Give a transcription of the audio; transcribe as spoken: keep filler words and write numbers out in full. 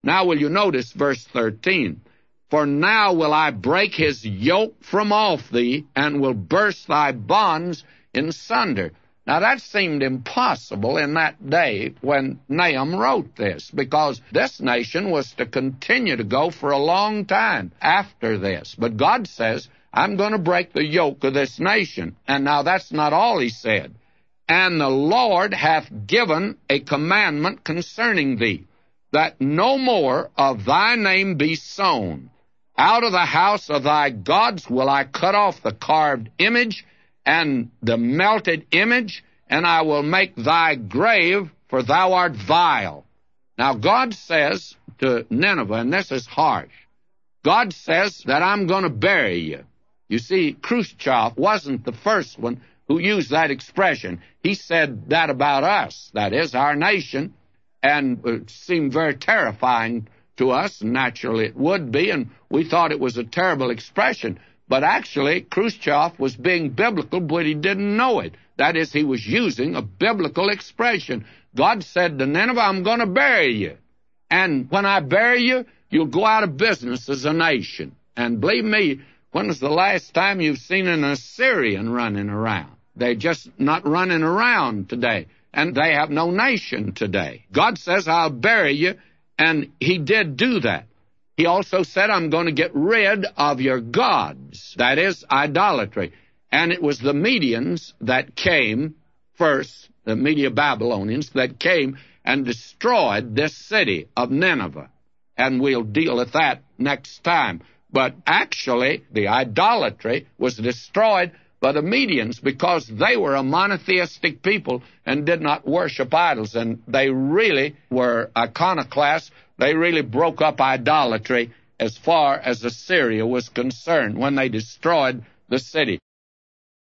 Now will you notice verse thirteen? For now will I break his yoke from off thee, and will burst thy bonds in sunder. Now that seemed impossible in that day when Nahum wrote this, because this nation was to continue to go for a long time after this. But God says, I'm going to break the yoke of this nation. And now that's not all he said. And the Lord hath given a commandment concerning thee, that no more of thy name be sown. Out of the house of thy gods will I cut off the carved image and the melted image, and I will make thy grave, for thou art vile. Now God says to Nineveh, and this is harsh, God says that I'm going to bury you. You see, Khrushchev wasn't the first one who used that expression. He said that about us, that is, our nation, and it seemed very terrifying to us, and naturally it would be, and we thought it was a terrible expression. But actually, Khrushchev was being biblical, but he didn't know it. That is, he was using a biblical expression. God said to Nineveh, I'm going to bury you. And when I bury you, you'll go out of business as a nation. And believe me, when was the last time you've seen an Assyrian running around? They're just not running around today. And they have no nation today. God says, I'll bury you. And he did do that. He also said, I'm going to get rid of your gods. That is, idolatry. And it was the Medians that came first, the Media Babylonians, that came and destroyed this city of Nineveh. And we'll deal with that next time. But actually, the idolatry was destroyed by the Medians because they were a monotheistic people and did not worship idols. And they really were iconoclasts. They really broke up idolatry as far as Assyria was concerned when they destroyed the city.